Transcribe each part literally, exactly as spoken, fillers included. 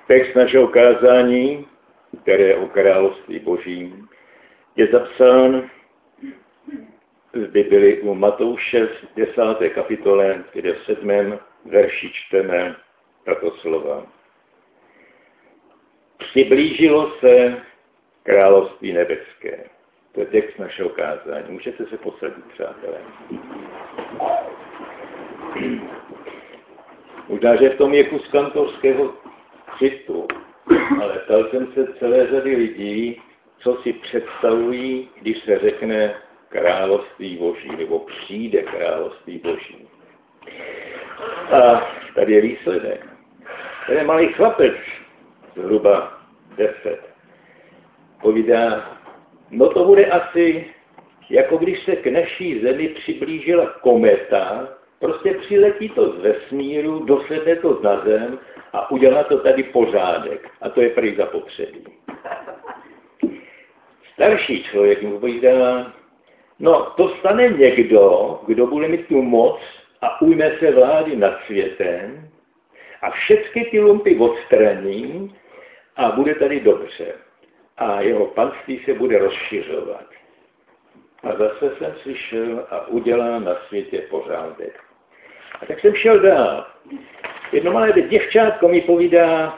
Text našeho kázání, které je o království božím, je zapsán z Bibli u Matouše v desáté kapitole, kde v sedmém verši čteme tato slova. Přiblížilo se království nebeské. To je text našeho kázání. Můžete se posadit, přátelé. Možná, že v tom je kus kantorského křistu, ale ptal jsem se celé řady lidí, co si představují, když se řekne království boží, nebo přijde království boží. A tady je výsledek. Tady je malý chlapec, zhruba deset. Povídá, no to bude asi, jako když se k naší zemi přiblížila kometa, prostě přiletí to z vesmíru, dosedne to na zem a udělá to tady pořádek. A to je prý zapotřebí. Starší člověk mu povídá, no to stane někdo, kdo bude mít tu moc a ujme se vlády nad světem a všechny ty lumpy odstraní a bude tady dobře. A jeho panství se bude rozšiřovat. A zase jsem slyšel a udělá na světě pořádek. A tak jsem šel dál. Jedno malé děvčátko mi povídá,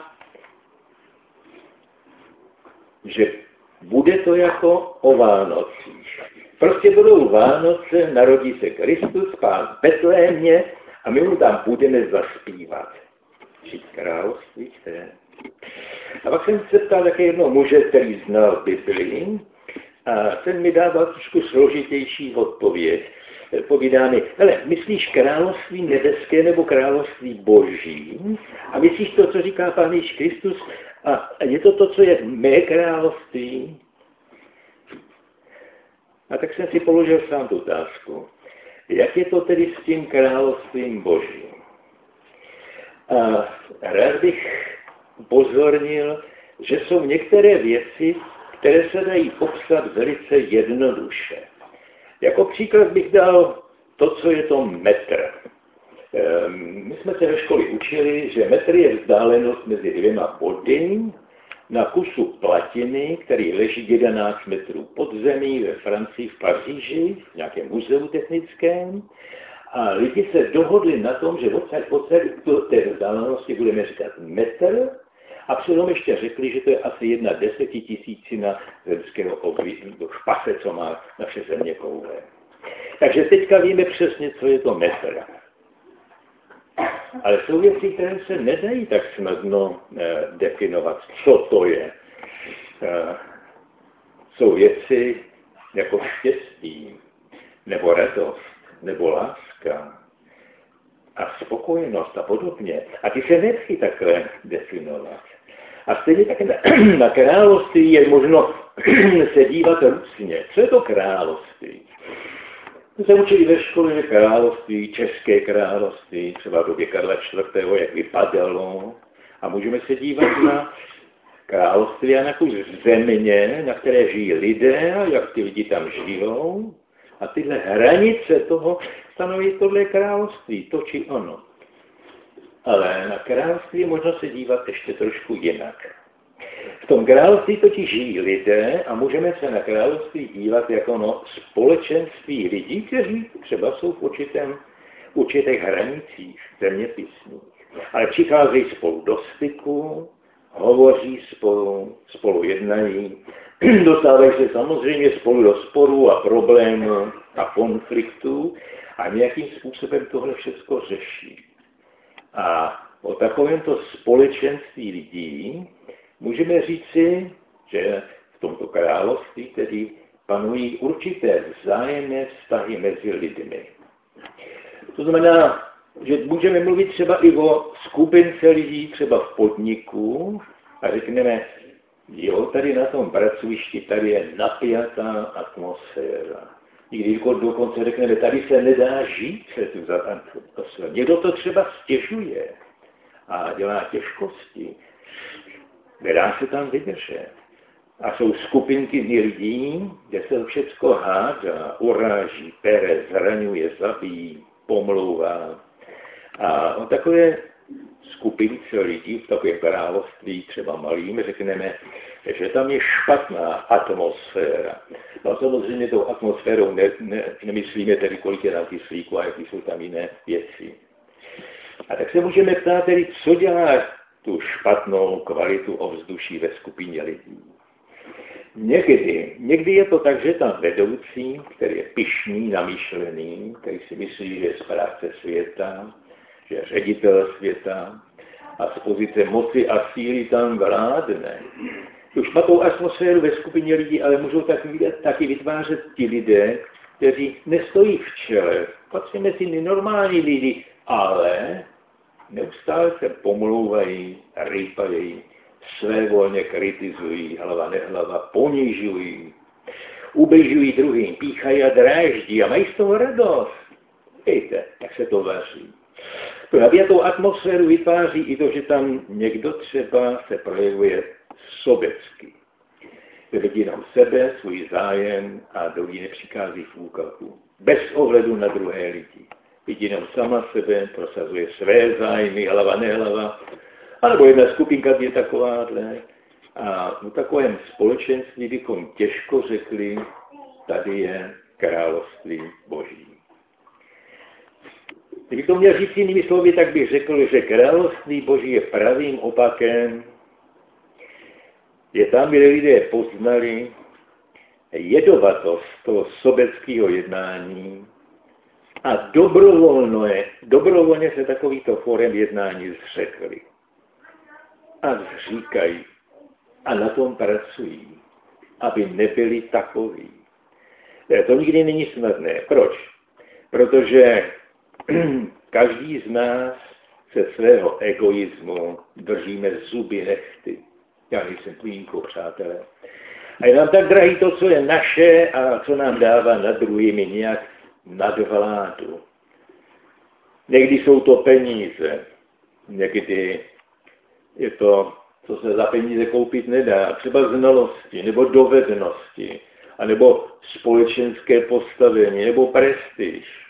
že bude to jako o Vánocích. Prostě budou Vánoce, narodí se Kristus, Pán v Betlémě a my mu tam budeme zaspívat. Žít království chce. A pak jsem se ptal také jednoho muže, který znal Biblii, a ten mi dával trošku složitější odpověď. Povídá mi, hele, myslíš království nebeské nebo království boží? A myslíš to, co říká Pán Ježíš Kristus? A je to to, co je mé království? A tak jsem si položil sám tu otázku. Jak je to tedy s tím královstvím božím? A rád bych upozornil, že jsou některé věci, které se dají popsat velice jednoduše. Jako příklad bych dal to, co je to metr. My jsme se ve škole učili, že metr je vzdálenost mezi dvěma body na kusu platiny, který leží jedenáct metrů pod zemí ve Francii, v Paříži, v nějakém muzeu technickém. A lidi se dohodli na tom, že od té vzdálenosti budeme říkat metr, a přitom ještě řekli, že to je asi jedna desetitisícina zemského v pase, co má naše země koule. Takže teďka víme přesně, co je to metr. Ale jsou věci, které se nedají tak snadno eh, definovat, co to je. Eh, jsou věci jako štěstí, nebo radost, nebo láska a spokojenost a podobně. A ty se nedají takhle definovat. A stejně také na, na království je možno se dívat různě. Co je to království? My se učili ve škole, že království, české království, třeba v době Karla čtvrtého, jak vypadalo. A můžeme se dívat na království a na kus země, na které žijí lidé a jak ty lidi tam žijou. A tyhle hranice toho stanoví tohle království, to či ono. Ale na království možno se dívat ještě trošku jinak. V tom království totiž žijí lidé a můžeme se na království dívat jako no společenství lidí, kteří třeba jsou v určitém, určitých hranicích zeměpisných. Ale přicházejí spolu do styku, hovoří spolu, spolu jednají, dostávají se samozřejmě spolu do sporů a problémů a konfliktů a nějakým způsobem tohle všechno řeší. A o takovémto společenství lidí můžeme říci, že v tomto království tedy panují určité vzájemné vztahy mezi lidmi. To znamená, že můžeme mluvit třeba i o skupince lidí, třeba v podniku, a řekneme, jo, tady na tom pracovišti, tady je napjatá atmosféra. I když dokonce řekneme, tady se nedá žít před tu atmosféru. Někdo to třeba stěžuje a dělá těžkosti. Nedá se tam vydržet. A jsou skupinky lidí, kde se všechno hádá, uráží, pere, zraňuje, zabíjí, pomlouvá. A takové skupince lidí v takovém království, třeba malým, řekneme, že tam je špatná atmosféra. No samozřejmě tou atmosférou ne, ne, nemyslíme tedy, kolik je tam kyslíku a jaký jsou tam jiné věci. A tak se můžeme ptát tedy, co dělá tu špatnou kvalitu ovzduší ve skupině lidí. Někdy, někdy je to tak, že tam vedoucí, který je pyšný, namyšlený, který si myslí, že je správce světa, že je ředitel světa a z pozice moci a síly tam vládne. Tu špatnou atmosféru ve skupině lidí ale můžou taky, taky vytvářet ti lidé, kteří nestojí v čele, patří mezi normální lidi, ale neustále se pomlouvají, rýpají, svévolně kritizují, hlava nehlava, ponižují, ubližují druhým, píchají a dráždí a mají z toho radost. Víte, jak se to vaří. Právě tou atmosféru vytváří i to, že tam někdo třeba se projevuje sobecky. Vidí jenom sebe, svůj zájem a druhý nepřichází v úkalku. Bez ohledu na druhé lidi. Vidí jenom sama sebe, prosazuje své zájmy, hlava nehlava. A nebo jedna skupinka je takováhle. A v takovém společenství bychom těžko řekli, tady je království Boží. Kdybych to měl říct jinými slovy, tak bych řekl, že království Boží je pravým opakem. Je tam, kde lidé poznali jedovatost toho sobeckého jednání a dobrovolně, dobrovolně se takovýto forem jednání zřekli. A zříkají a na tom pracují, aby nebyli takoví. To nikdy není snadné. Proč? Protože každý z nás se svého egoismu držíme zuby nechty. Já nejsem plínkou, přátelé. A je nám tak drahý to, co je naše a co nám dává nad druhými nějak nadvládu. Někdy jsou to peníze, někdy je to, co se za peníze koupit nedá, třeba znalosti, nebo dovednosti, anebo společenské postavení, nebo prestiž.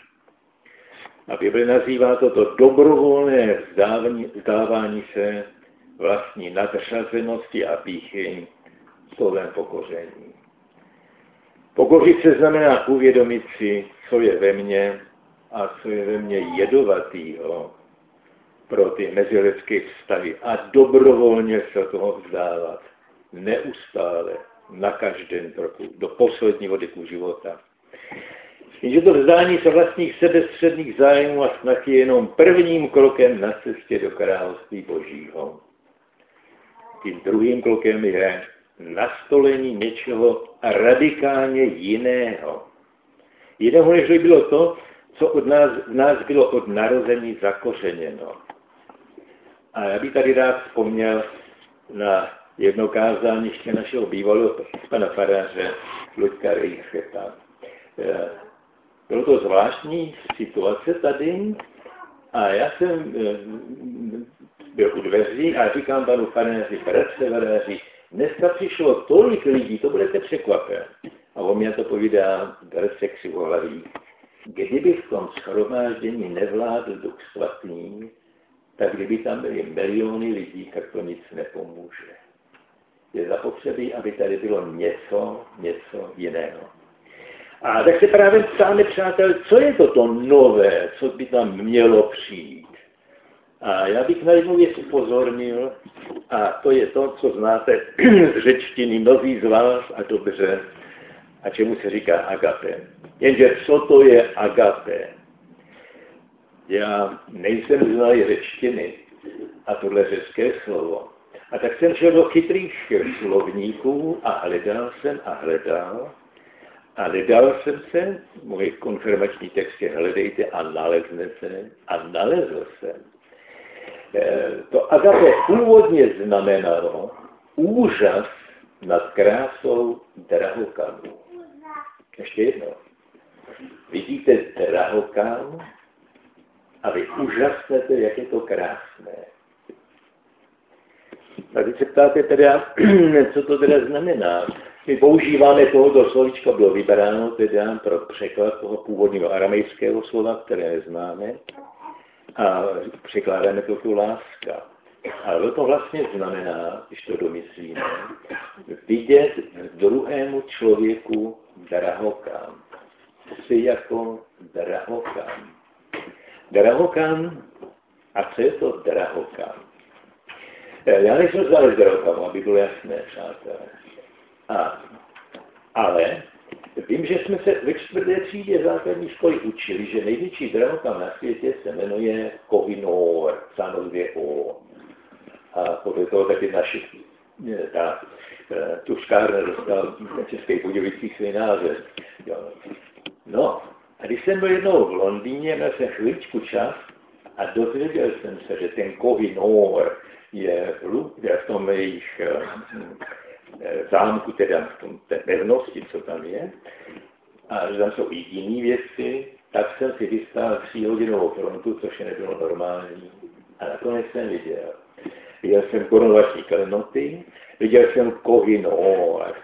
A Bible nazývá toto dobrovolné vzdávání, vzdávání se vlastní nadřazenosti a pýchy slovem pokoření. Pokořit se znamená uvědomit si, co je ve mně a co je ve mně jedovatýho pro ty mezilidské vztahy a dobrovolně se toho vzdávat. Neustále, na každém kroku, do posledního dechu života. Jenže to vzdání se vlastních sebestředných zájmů a snad je jenom prvním krokem na cestě do království Božího. Tím druhým krokem je nastolení něčeho radikálně jiného. Jiného, než by bylo to, co od nás, v nás bylo od narození zakořeněno. A já bych tady rád vzpomněl na jedno kázání ještě našeho bývalého pana faráře Luďka Rejcheta. Bylo to zvláštní situace tady a já jsem byl u dveří a říkám panu faráři, bratře faráři, dneska přišlo tolik lidí, to budete překvapen. A on mě to povídá, bratře křivohlavý, kdyby v tom shromáždění nevládl Duch Svatý, tak kdyby tam byly miliony lidí, tak to nic nepomůže. Je zapotřebí, aby tady bylo něco, něco jiného. A tak se právě ptáme, přátel, co je to to nové, co by tam mělo přijít. A já bych na jednu věc upozornil, a to je to, co znáte z řečtiny mnozí z vás a dobře, a čemu se říká agape. Jenže co to je agape? Já nejsem znalý řečtiny a tohle řecké slovo. A tak jsem šel do chytrých slovníků a hledal jsem a hledal. A nedal jsem se, můj konfirmační text je hledejte a naleznete, a nalezl jsem. To agape původně znamenalo úžas nad krásou drahokamů. Ještě jednou. Vidíte drahokam a vy úžasnete, jak je to krásné. A teď se ptáte teda, co to teda znamená. My používáme tohoto slovíčka, bylo vybráno teda pro překlad toho původního aramejského slova, které neznáme, a překládáme to tu láska. Ale to vlastně znamená, když to domyslíme, vidět druhému člověku drahokam. Si jako drahokam. Drahokam, a co je to drahokam? Já nejsem znalec drahokamu, aby bylo jasné, přátelé. A, ale vím, že jsme se ve čtvrté třídě základní školy učili, že největší drahokam na světě se jmenuje Kohinoor, psáno dvě O. A podle toho taky naši, ta tuškárna dostala v Českých Budějovicích svůj název. No, a když jsem byl jednou v Londýně, měl jsem chvíličku čas a dozvěděl jsem se, že ten Kohinoor je v tom jejich zámku, teda v tom té pevnosti, co tam je, a že tam jsou i jiné věci, tak jsem si vystál tříhodinovou frontu, což je nebylo normální. A nakonec jsem viděl. Viděl jsem korunovační klenoty, viděl jsem Kohinoor.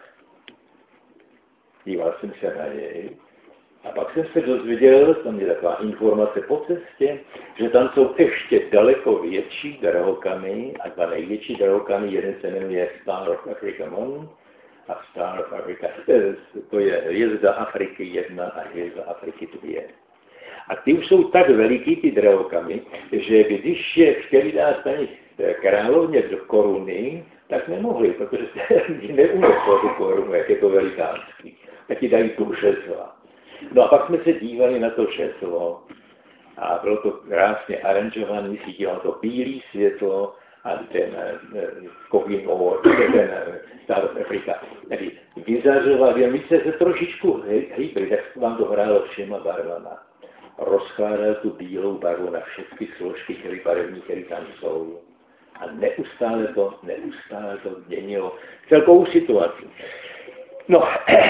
Díval jsem se na něj. A pak jsem se dozvěděl, tam je taková informace po cestě, že tam jsou ještě daleko větší drahokamy, a dva největší drahokamy, jeden se jmenuje Star of Africa One a Star of Africa, to je hvězda Afriky jedna a hvězda Afriky dvě. A ty už jsou tak veliký, ty drahokamy, že když je chtěli dát paní královně do koruny, tak nemohli, protože se neuneslo tu korunu, jak je to velikánský. Tak ti dají tu křesla. No a pak jsme se dívali na to křeslo a bylo to krásně aranžované, svítilo to bílé světlo a ten Kohinoor, ten Star of Africa, tedy vyzařoval, jen více se trošičku hýbli, tak vám to hrálo všema barvama. Rozkládal tu bílou barvu na všechny složky, které barevní, které tam jsou. A neustále to, neustále to měnilo celkovou situaci. No,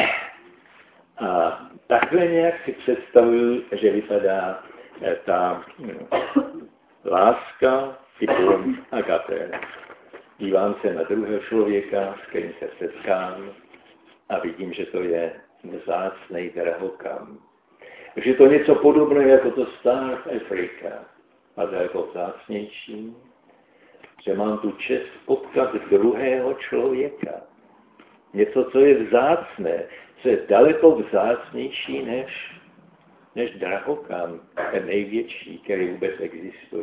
a takhle nějak si představuju, že vypadá ta láska typu agape. Dívám se na druhého člověka, s kterým se setkám a vidím, že to je vzácnej drahokam. Že to něco podobného jako to Star of Africa, a daleko vzácnější, že mám tu čest potkat druhého člověka. Něco, co je vzácné, co je daleko vzácnější než, než drahokam, ten největší, který vůbec existuje.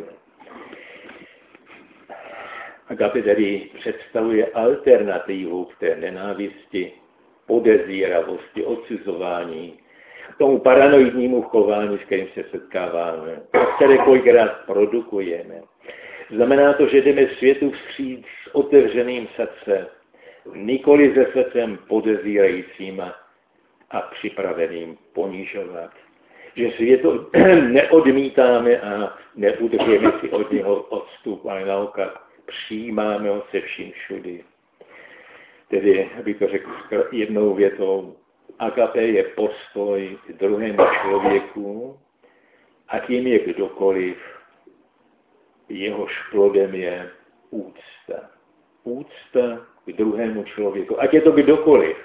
Agape tedy představuje alternativu k té nenávisti, podezíravosti, odsuzování, k tomu paranoidnímu chování, s kterým se setkáváme, které kolikrát produkujeme. Znamená to, že jdeme světu vstříc s otevřeným srdcem, nikoli se srdcem podezírajícím a připraveným ponižovat. Že světu neodmítáme a neudržujeme si od něho odstup, ale naopak přijímáme ho se vším všudy. Tedy, abych to řekl jednou větou, agape je postoj k druhému člověku a tím je kdokoliv, jehož plodem je úcta. Úcta k druhému člověku, ať je to kdokoliv.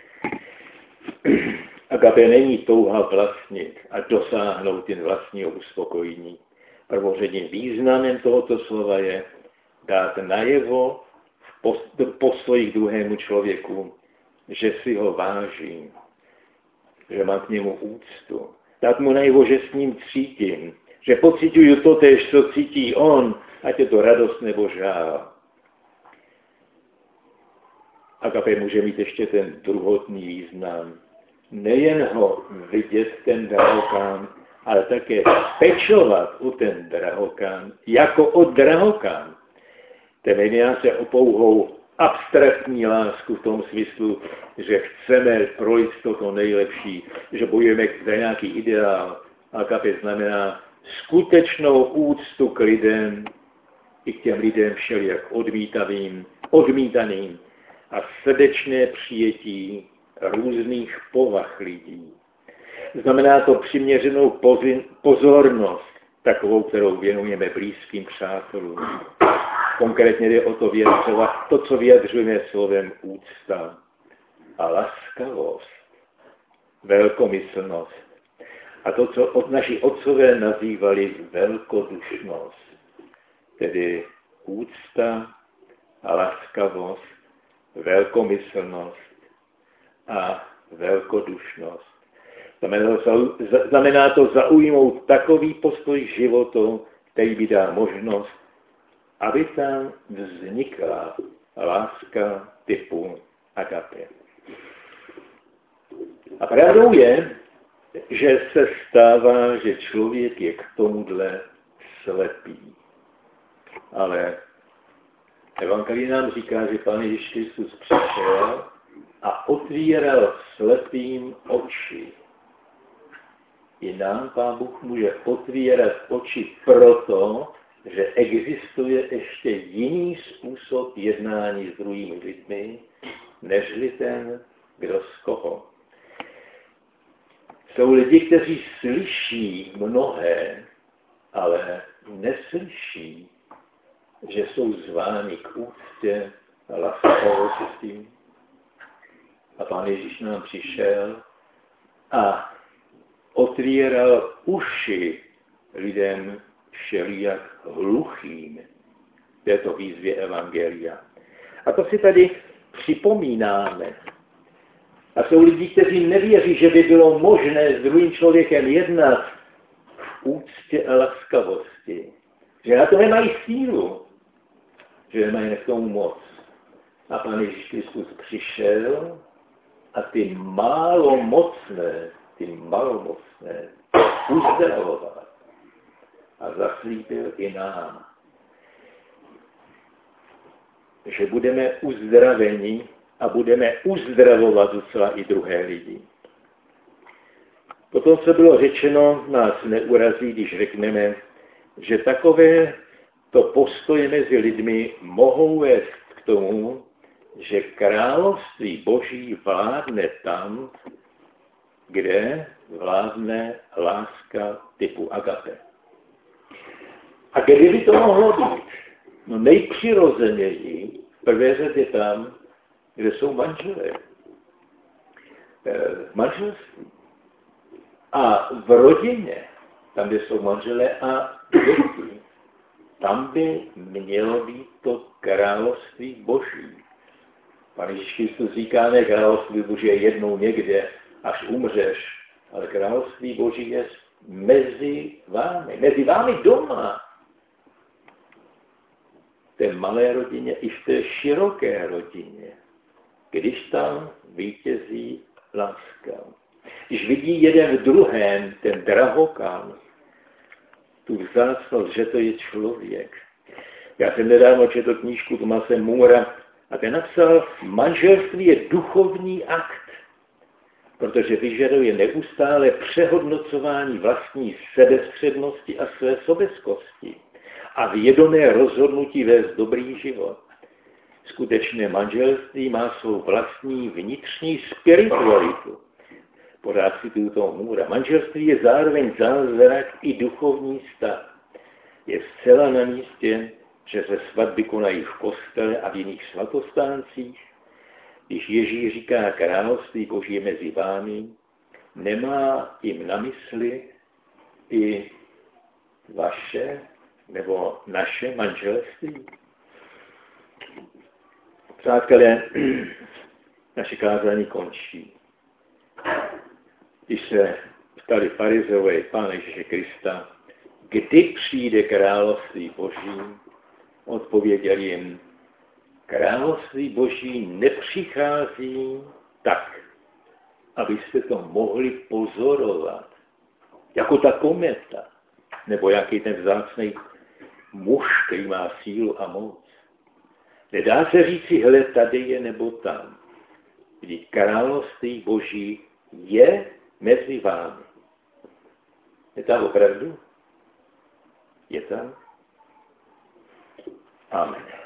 Agape není touha vlastnit a dosáhnout jen vlastního uspokojení. Prvořadým významem tohoto slova je dát najevo v postoji k druhému člověku, že si ho vážím, že mám k němu úctu. Dát mu najevo, že s ním cítím, že pociťuju to též, co cítí on, ať je to radost nebo žál. Agape může mít ještě ten druhotný význam. Nejen ho vidět ten drahokam, ale také pečovat o ten drahokam, jako o drahokam. Ten nejedná se o pouhou abstraktní lásku v tom smyslu, že chceme pro jistotu nejlepší, že bojujeme za nějaký ideál. Agape znamená skutečnou úctu k lidem, i k těm lidem všelijak odmítavým, odmítaným a srdečné přijetí různých povah lidí. Znamená to přiměřenou pozornost, takovou, kterou věnujeme blízkým přátelům. Konkrétně jde o to vyjadřovat to, co vyjadřujeme slovem úcta a laskavost, velkomyslnost a to, co od naši otcové nazývali velkodušnost, tedy úcta a laskavost, velkomyslnost a velkodušnost. Znamená to, znamená to zaujmout takový postoj životu, který by dal možnost, aby tam vznikla láska typu agape. A pravdou je, že se stává, že člověk je k tomuhle slepý. Ale evangelie nám říká, že Pán Ježíš Kristus přišel a otvíral slepým oči. I nám Pán Bůh může otvírat oči proto, že existuje ještě jiný způsob jednání s druhými lidmi, nežli ten, kdo z koho. Jsou lidi, kteří slyší mnohé, ale neslyší, že jsou zváni k úctě a laskavosti. A Pán Ježíš nám přišel a otvíral uši lidem všelijak hluchým této výzvě evangelia. A to si tady připomínáme. A jsou lidi, kteří nevěří, že by bylo možné s druhým člověkem jednat v úctě a laskavosti. Že na to nemají sílu, že nemají k tomu moc. A Pán Ježíš Kristus přišel a ty málo mocné, ty malomocné uzdravoval a zaslíbil i nám, že budeme uzdraveni a budeme uzdravovat docela i druhé lidi. Potom, co bylo řečeno, nás neurazí, když řekneme, že takové to postoje mezi lidmi mohou vést k tomu, že království Boží vládne tam, kde vládne láska typu agape. A kde by to mohlo být? No nejpřirozeněji v prvé řadě tam, kde jsou manželé. V manželství. A v rodině, tam, kde jsou manželé a děti, tam by mělo být to království Boží. Pán Ježíš Kristus říká, ne království Boží je jednou někde, až umřeš, ale království Boží je mezi vámi, mezi vámi doma. V té malé rodině i v té široké rodině, když tam vítězí láska. Když vidí jeden v druhém ten drahokam, tu vzácnost, že to je člověk. Já jsem nedávno četl knížku Tomase Moora a ten napsal, manželství je duchovní akt, protože vyžaduje neustále přehodnocování vlastní sebestřednosti a své sobeskosti a vědomé rozhodnutí vést dobrý život. Skutečné manželství má svou vlastní vnitřní spiritualitu. Pořád cituju toho Moora. Manželství je zároveň zázrak i duchovní stav. Je zcela na místě, že se svatby konají v kostele a v jiných svatostáncích. Když Ježíš říká království Boží je mezi vámi, nemá jim na mysli i vaše nebo naše manželství. Přátelé, naše kázání končí. Když se ptali farizeové Pána Ježíše Krista, kdy přijde království Boží, odpověděl jim, království Boží nepřichází tak, abyste to mohli pozorovat, jako ta kometa, nebo jaký ten vzácný muž, který má sílu a moc. Nedá se říci, hele, tady je nebo tam. Vždyť království Boží je mezi vámi. Je tam opravdu? Je tam? Amen.